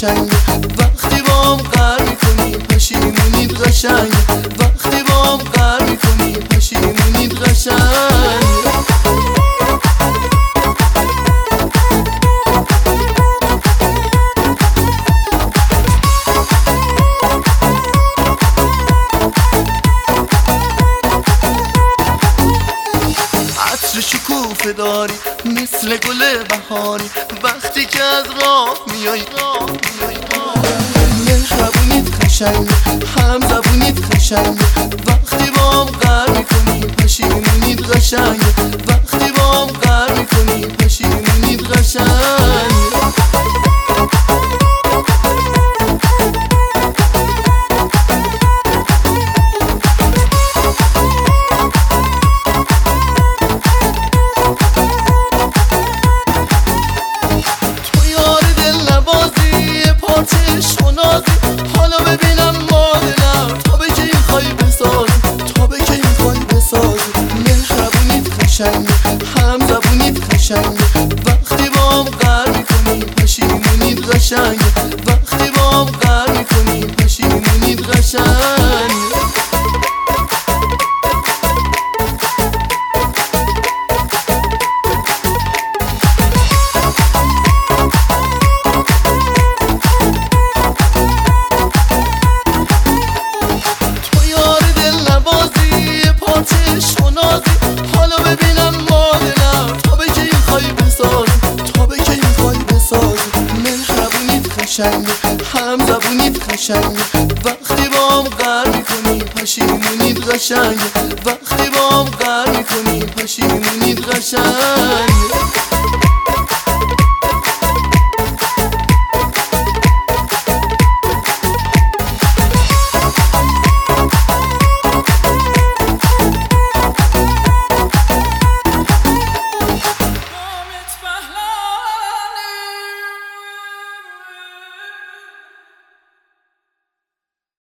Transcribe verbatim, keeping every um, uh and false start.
قشنگ وقتی با هم قهر میکنی پشیمونید قشنگ وقتی با هم قهر میکنی پشیمونید قشنگ عطر شکوفه داری مثل گل بهاری وقتی که از راه میای مهربونید قشنگ هم زبونید قشنگ وقتی با هم قهر میکنی پشیمونید قشنگ وقتی با هم قهر میکنی پشیمونید قشنگ حالا ببینم مادرم تا به که این خواهی بسازی تا به که این خواهی بسازی مهربونید قشنگ هم زبونید قشنگ وقتی با هم قهر میکنی پشیمونید قشنگ وقتی با هم قهر میکنی پشیمونید قشنگ حالا ببینم مادرم تا به که این خواهی بسازی تا به که این خواهی بسازی مهربونید قشنگ هم زبونید قشنگ وقتی با هم قهر میکنی پشیمونید قشنگ وقتی با هم قهر میکنی پشیمونید قشنگ